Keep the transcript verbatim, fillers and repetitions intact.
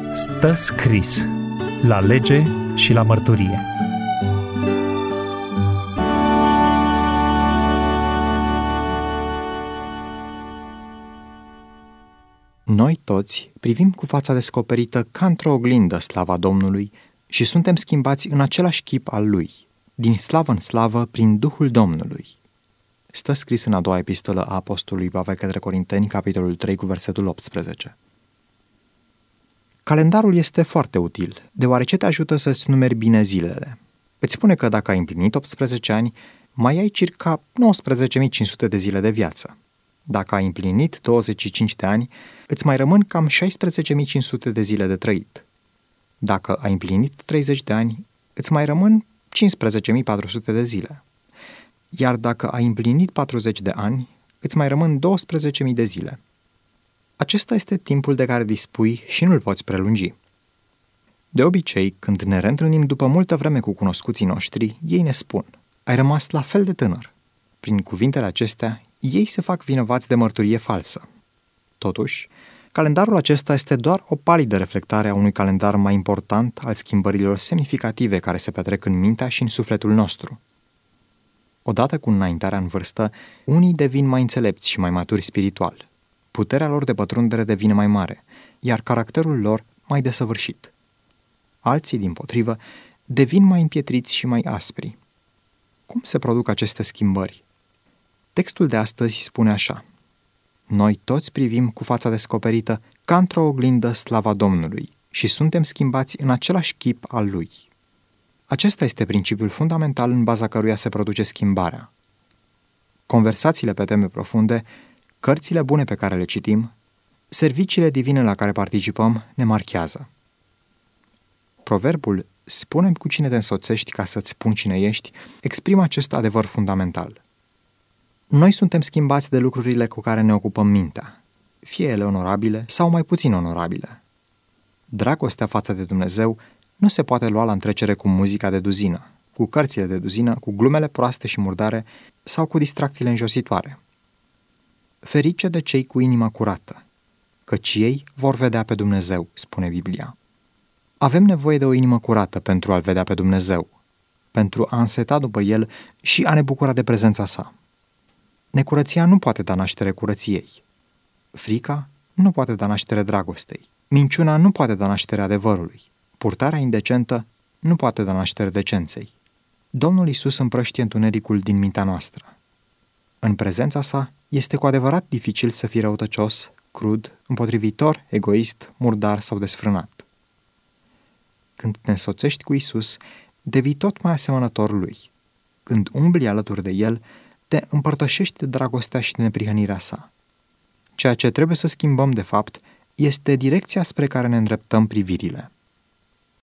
Stă scris la lege și la mărturie. Noi toți privim cu fața descoperită ca într-o oglindă slava Domnului și suntem schimbați în același chip al Lui, din slavă în slavă, prin Duhul Domnului. Stă scris în a doua epistolă a apostolului Pavel către Corinteni, capitolul trei, cu versetul optsprezece. Calendarul este foarte util, deoarece te ajută să-ți numeri bine zilele. Îți spune că dacă ai împlinit optsprezece ani, mai ai circa nouăsprezece mii cinci sute de zile de viață. Dacă ai împlinit douăzeci și cinci de ani, îți mai rămân cam șaisprezece mii cinci sute de zile de trăit. Dacă ai împlinit treizeci de ani, îți mai rămân cincisprezece mii patru sute de zile. Iar dacă ai împlinit patruzeci de ani, îți mai rămân douăsprezece mii de zile. Acesta este timpul de care dispui și nu-l poți prelungi. De obicei, când ne reîntâlnim după multă vreme cu cunoscuții noștri, ei ne spun: ai rămas la fel de tânăr. Prin cuvintele acestea, ei se fac vinovați de mărturie falsă. Totuși, calendarul acesta este doar o palidă reflectare a unui calendar mai important al schimbărilor semnificative care se petrec în mintea și în sufletul nostru. Odată cu înaintarea în vârstă, unii devin mai înțelepți și mai maturi spiritual. Puterea lor de pătrundere devine mai mare, iar caracterul lor mai desăvârșit. Alții, dimpotrivă, devin mai împietriți și mai aspri. Cum se produc aceste schimbări? Textul de astăzi spune așa: noi toți privim cu fața descoperită ca într-o oglindă slava Domnului și suntem schimbați în același chip al Lui. Acesta este principiul fundamental în baza căruia se produce schimbarea. Conversațiile pe teme profunde, cărțile bune pe care le citim, serviciile divine la care participăm ne marchează. Proverbul "spune-mi cu cine te însoțești ca să-ți spun cine ești" exprimă acest adevăr fundamental. Noi suntem schimbați de lucrurile cu care ne ocupăm mintea, fie ele onorabile sau mai puțin onorabile. Dragostea față de Dumnezeu nu se poate lua la întrecere cu muzica de duzină, cu cărțile de duzină, cu glumele proaste și murdare sau cu distracțiile înjositoare. Ferice de cei cu inima curată, căci ei vor vedea pe Dumnezeu, spune Biblia. Avem nevoie de o inimă curată pentru a-L vedea pe Dumnezeu, pentru a înseta după El și a ne bucura de prezența Sa. Necurăția nu poate da naștere curăției. Frica nu poate da naștere dragostei. Minciuna nu poate da naștere adevărului. Purtarea indecentă nu poate da naștere decenței. Domnul Iisus împrăștie întunericul din mintea noastră. În prezența Sa este cu adevărat dificil să fii răutăcios, crud, împotrivitor, egoist, murdar sau desfrânat. Când te însoțești cu Iisus, devii tot mai asemănător Lui. Când umbli alături de El, te împărtășești de dragostea și de neprihănirea Sa. Ceea ce trebuie să schimbăm, de fapt, este direcția spre care ne îndreptăm privirile.